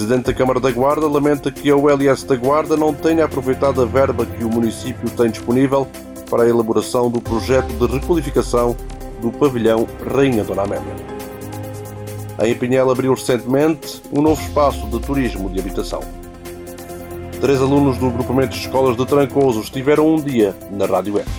Presidente da Câmara da Guarda lamenta que a ULS da Guarda não tenha aproveitado a verba que o município tem disponível para a elaboração do projeto de requalificação do pavilhão Rainha Dona Amélia. Em Pinhel abriu recentemente um novo espaço de turismo de habitação. 3 alunos do agrupamento de escolas de Trancoso estiveram um dia na Rádio F.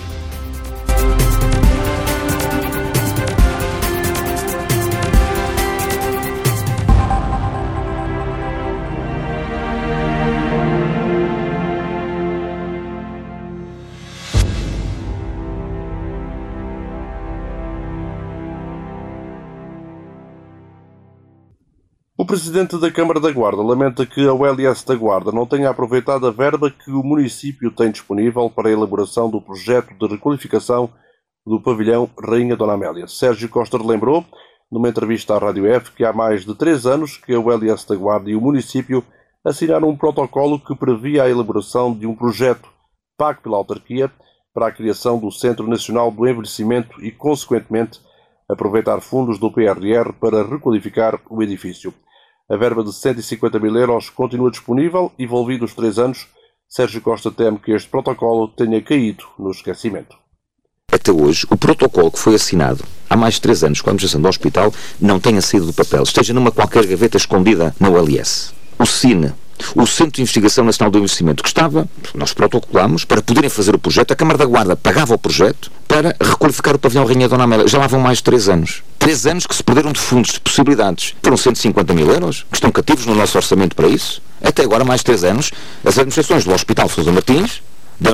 O Presidente da Câmara da Guarda lamenta que a ULS da Guarda não tenha aproveitado a verba que o município tem disponível para a elaboração do projeto de requalificação do pavilhão Rainha Dona Amélia. Sérgio Costa relembrou, numa entrevista à Rádio F, que há mais de 3 anos que a ULS da Guarda e o município assinaram um protocolo que previa a elaboração de um projeto pago pela autarquia para a criação do Centro Nacional do Envelhecimento e, consequentemente, aproveitar fundos do PRR para requalificar o edifício. A verba de 150 mil euros continua disponível e, envolvidos 3 anos, Sérgio Costa teme que este protocolo tenha caído no esquecimento. Até hoje, o protocolo que foi assinado há mais de 3 anos com a administração do hospital não tenha saído do papel, esteja numa qualquer gaveta escondida na ULS. O CINE, o Centro de Investigação Nacional do Envelhecimento, que estava, nós protocolámos, para poderem fazer o projeto, a Câmara da Guarda pagava o projeto para requalificar o pavilhão Rainha Dona Amélia. Já lá vão mais de 3 anos. 3 anos que se perderam de fundos, de possibilidades. Foram 150 mil euros, que estão cativos no nosso orçamento para isso. Até agora, mais de 3 anos, as administrações do Hospital Sousa Martins, da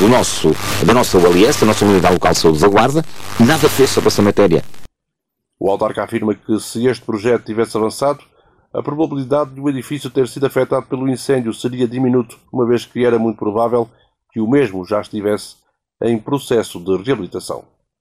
nossa ULS, da nossa Unidade Local de Saúde da Guarda, nada fez sobre essa matéria. O autarca afirma que, se este projeto tivesse avançado, a probabilidade de o edifício ter sido afetado pelo incêndio seria diminuta, uma vez que era muito provável que o mesmo já estivesse em processo de reabilitação.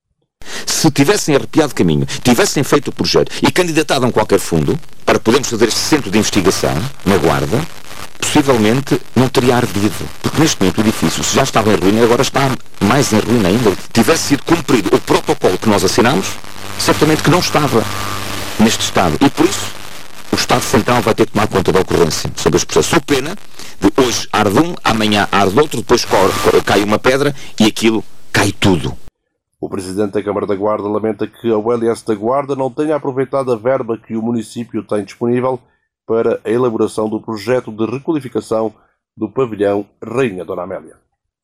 Se tivessem arrepiado caminho, tivessem feito o projeto e candidatado a um qualquer fundo para podermos fazer este centro de investigação na Guarda, possivelmente não teria ardido. Porque neste momento o edifício, se já estava em ruína, agora está mais em ruína ainda. Tivesse sido cumprido o protocolo que nós assinámos, certamente que não estava neste estado. E por isso, o Estado Central vai ter que tomar conta da ocorrência sobre este processo. Sou pena de hoje arde um, amanhã arde outro, depois cai uma pedra e aquilo cai tudo. O Presidente da Câmara da Guarda lamenta que a ULS da Guarda não tenha aproveitado a verba que o município tem disponível para a elaboração do projeto de requalificação do pavilhão Rainha Dona Amélia.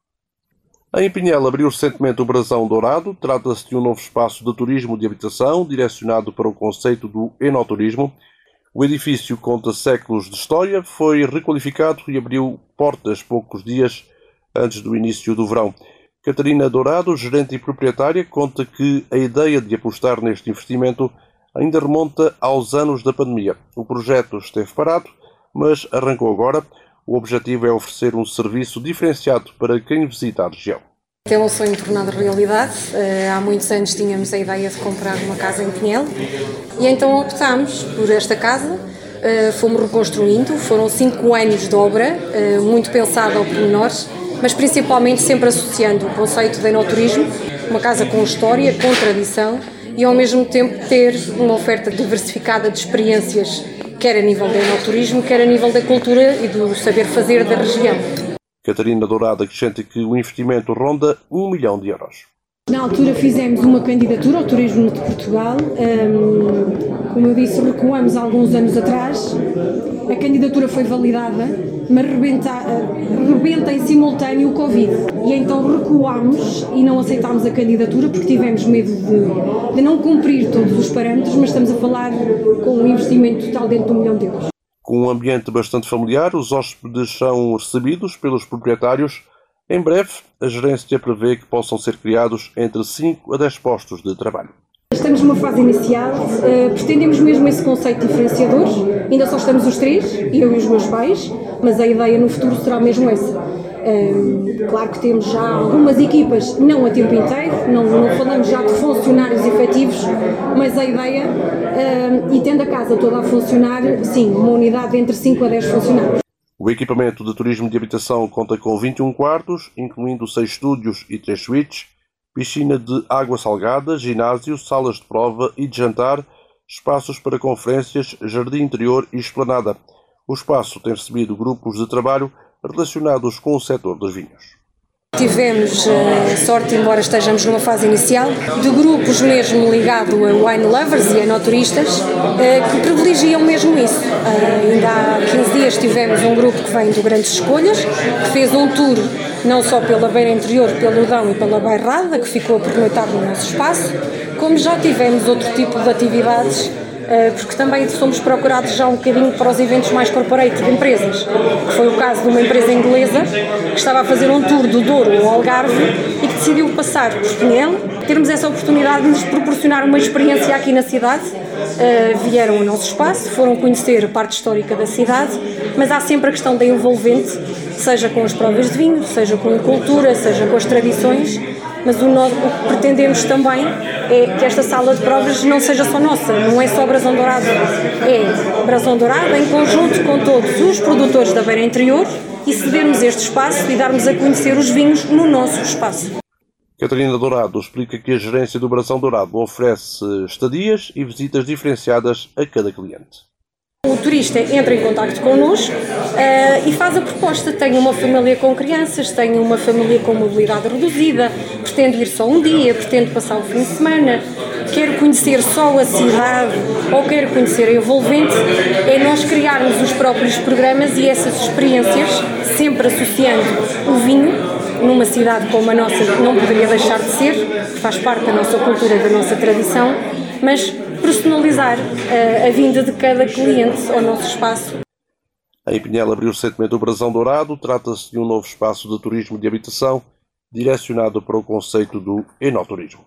Em Pinhel abriu recentemente o Brasão Dourado. Trata-se de um novo espaço de turismo de habitação direcionado para o conceito do enoturismo. O edifício conta séculos de história, foi requalificado e abriu portas poucos dias antes do início do verão. Catarina Dourado, gerente e proprietária, conta que a ideia de apostar neste investimento ainda remonta aos anos da pandemia. O projeto esteve parado, mas arrancou agora. O objetivo é oferecer um serviço diferenciado para quem visita a região. É um sonho tornado realidade. Há muitos anos tínhamos a ideia de comprar uma casa em Pinhel e então optámos por esta casa. Fomos reconstruindo, foram 5 anos de obra, muito pensada ao pormenor, mas principalmente sempre associando o conceito de enoturismo, uma casa com história, com tradição e ao mesmo tempo ter uma oferta diversificada de experiências, quer a nível do enoturismo, quer a nível da cultura e do saber fazer da região. Catarina Dourado acrescenta que o investimento ronda 1 milhão de euros. Na altura fizemos uma candidatura ao Turismo de Portugal, como eu disse, recuamos há alguns anos atrás, a candidatura foi validada, mas rebenta em simultâneo o Covid. E então recuámos e não aceitámos a candidatura porque tivemos medo de não cumprir todos os parâmetros, mas estamos a falar com um investimento total dentro de 1 milhão de euros. Com um ambiente bastante familiar, os hóspedes são recebidos pelos proprietários. Em breve, a gerência prevê que possam ser criados entre 5 a 10 postos de trabalho. Estamos numa fase inicial, pretendemos mesmo esse conceito diferenciador, ainda só estamos os 3, eu e os meus pais, mas a ideia no futuro será mesmo essa. Claro que temos já algumas equipas, não a tempo inteiro, não falamos já de funcionários efetivos, mas a ideia, e tendo a casa toda a funcionar, sim, uma unidade entre 5 a 10 funcionários. O equipamento de turismo de habitação conta com 21 quartos, incluindo 6 estúdios e 3 suítes, piscina de água salgada, ginásio, salas de prova e de jantar, espaços para conferências, jardim interior e esplanada. O espaço tem recebido grupos de trabalho relacionados com o setor dos vinhos. Tivemos sorte, embora estejamos numa fase inicial, de grupos mesmo ligados a wine lovers e a enoturistas que privilegiam mesmo isso. Ainda há 15 dias tivemos um grupo que vem do Grandes Escolhas, que fez um tour não só pela beira interior, pelo Dão e pela Bairrada, que ficou a pernoitar no nosso espaço, como já tivemos outro tipo de atividades, porque também somos procurados já um bocadinho para os eventos mais corporate de empresas, que foi o caso de uma empresa inglesa que estava a fazer um tour do Douro ao Algarve e que decidiu passar por Pinhel, termos essa oportunidade de nos proporcionar uma experiência aqui na cidade. Vieram ao nosso espaço, foram conhecer a parte histórica da cidade, mas há sempre a questão da envolvente, seja com as provas de vinho, seja com a cultura, seja com as tradições, mas o que pretendemos também é que esta sala de provas não seja só nossa, não é só Brasão Dourado, é Brasão Dourado em conjunto com todos os produtores da beira interior e cedermos este espaço e darmos a conhecer os vinhos no nosso espaço. Catarina Dourado explica que a gerência do Brasão Dourado oferece estadias e visitas diferenciadas a cada cliente. O turista entra em contacto connosco e faz a proposta. Tenho uma família com crianças, tenho uma família com mobilidade reduzida, pretendo ir só um dia, pretendo passar o fim de semana, quero conhecer só a cidade ou quero conhecer a envolvente. É nós criarmos os próprios programas e essas experiências, sempre associando o vinho, numa cidade como a nossa, que não poderia deixar de ser, faz parte da nossa cultura, da nossa tradição, mas personalizar a vinda de cada cliente ao nosso espaço. Em Pinhel abriu recentemente o Brasão Dourado. Trata-se de um novo espaço de turismo de habitação direcionado para o conceito do enoturismo.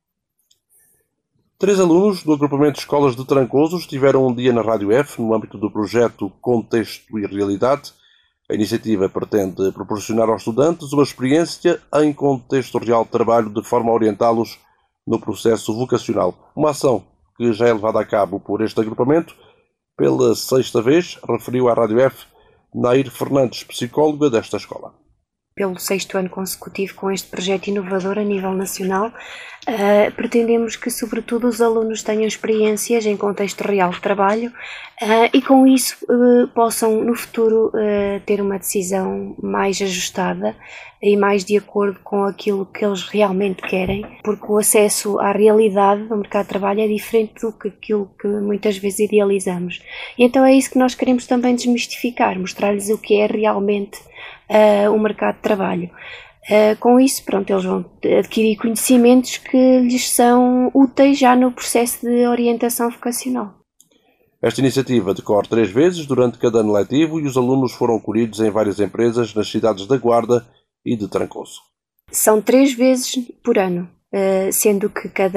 3 alunos do agrupamento de escolas de Trancoso estiveram um dia na Rádio F no âmbito do projeto Contexto e Realidade. A iniciativa pretende proporcionar aos estudantes uma experiência em contexto real de trabalho de forma a orientá-los no processo vocacional. Uma ação que já é levada a cabo por este agrupamento pela 6ª vez, referiu à Rádio F Nair Fernandes, psicóloga desta escola. Pelo 6º ano consecutivo com este projeto inovador a nível nacional, pretendemos que sobretudo os alunos tenham experiências em contexto real de trabalho e com isso possam no futuro ter uma decisão mais ajustada e mais de acordo com aquilo que eles realmente querem, porque o acesso à realidade do mercado de trabalho é diferente do que aquilo que muitas vezes idealizamos. E então é isso que nós queremos também desmistificar, mostrar-lhes o que é realmente o mercado de trabalho. Com isso, eles vão adquirir conhecimentos que lhes são úteis já no processo de orientação vocacional. Esta iniciativa decorre 3 vezes durante cada ano letivo e os alunos foram acolhidos em várias empresas nas cidades da Guarda e de Trancoso. São 3 vezes por ano, sendo que cada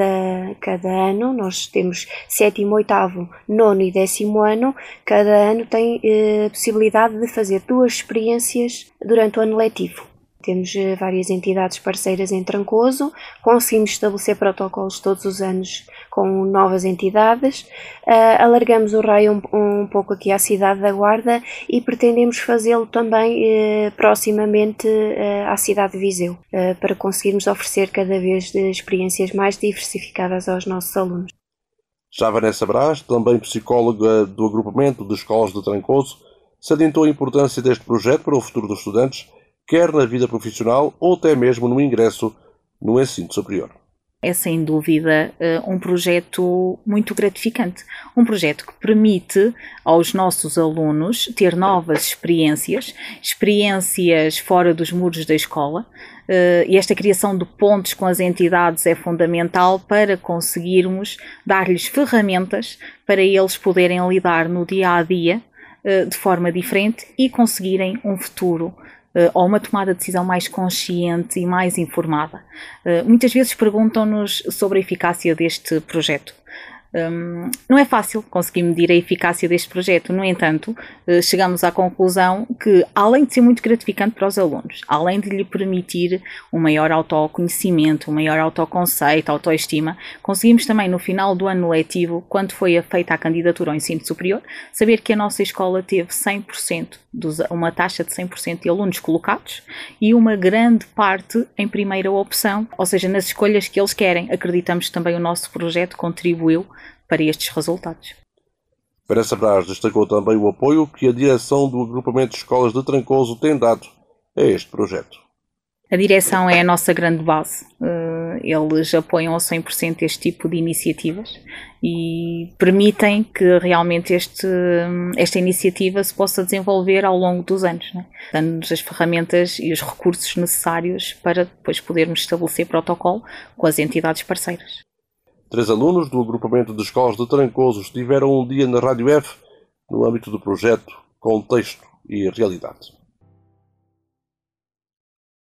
ano nós temos 7º, 8º, 9º e 10º ano. Cada ano tem a possibilidade de fazer 2 experiências durante o ano letivo. Temos várias entidades parceiras em Trancoso, conseguimos estabelecer protocolos todos os anos com novas entidades, alargamos o raio um pouco aqui à cidade da Guarda e pretendemos fazê-lo também proximamente à cidade de Viseu, para conseguirmos oferecer cada vez experiências mais diversificadas aos nossos alunos. Já Vanessa Brás, também psicóloga do agrupamento de escolas de Trancoso, salientou a importância deste projeto para o futuro dos estudantes, quer na vida profissional ou até mesmo no ingresso no ensino superior. É sem dúvida um projeto muito gratificante, um projeto que permite aos nossos alunos ter novas experiências fora dos muros da escola, e esta criação de pontes com as entidades é fundamental para conseguirmos dar-lhes ferramentas para eles poderem lidar no dia a dia de forma diferente e conseguirem um futuro ou uma tomada de decisão mais consciente e mais informada. Muitas vezes perguntam-nos sobre a eficácia deste projeto. Não é fácil conseguir medir a eficácia deste projeto, no entanto, chegamos à conclusão que, além de ser muito gratificante para os alunos, além de lhe permitir um maior autoconhecimento, um maior autoconceito, autoestima, conseguimos também no final do ano letivo, quando foi feita a candidatura ao ensino superior, saber que a nossa escola teve 100%, uma taxa de 100% de alunos colocados e uma grande parte em primeira opção, ou seja, nas escolhas que eles querem. Acreditamos que também o nosso projeto contribuiu para estes resultados. Vanessa Brás destacou também o apoio que a direção do agrupamento de escolas de Trancoso tem dado a este projeto. A direção é a nossa grande base. Eles apoiam a 100% este tipo de iniciativas e permitem que realmente esta iniciativa se possa desenvolver ao longo dos anos, né? Dando-nos as ferramentas e os recursos necessários para depois podermos estabelecer protocolo com as entidades parceiras. 3 alunos do agrupamento de escolas de Trancoso estiveram um dia na Rádio F no âmbito do projeto Contexto e Realidade.